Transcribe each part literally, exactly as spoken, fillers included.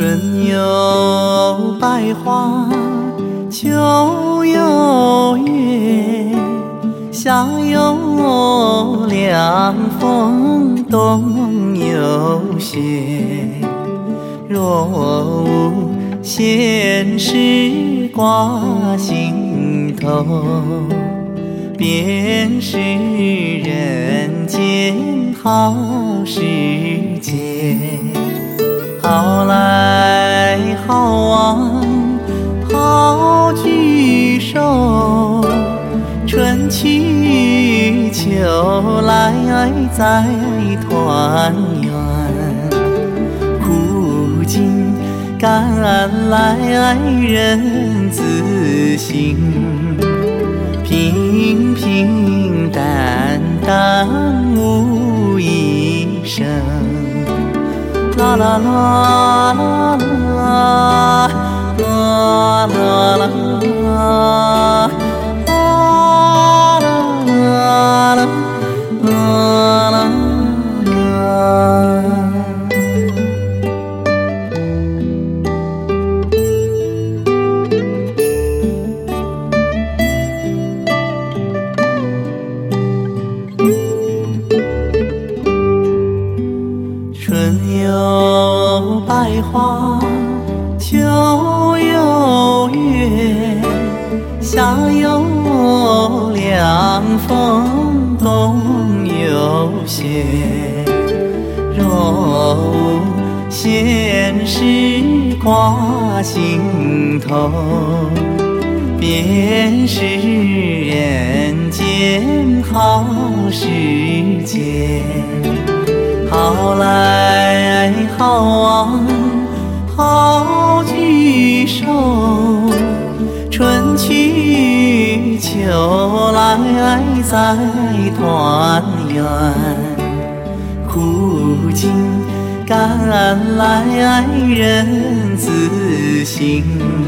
春有百花，秋有月，夏有凉风，冬有雪。若无闲事挂心头，便是人间好时节。好来好往好聚首，春去秋来再团圆。苦尽甘来人自省，平平淡淡无一生。啦啦啦啦啦啦啦啦啦春有百花，秋有月，夏有凉风，冬有雪。若无闲事挂心头，便是人间好时节。好来好往好聚首，春去秋来再团圆。苦尽甘来人自省，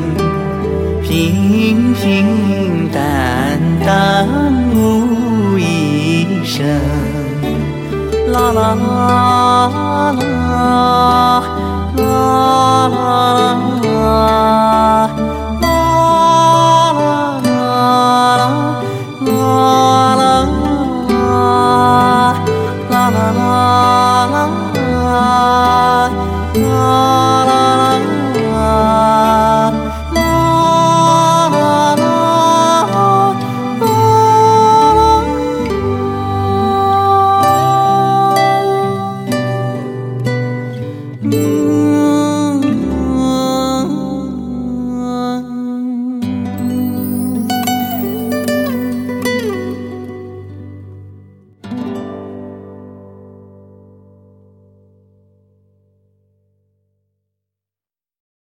平平淡淡无一生。啦啦啦啦啦。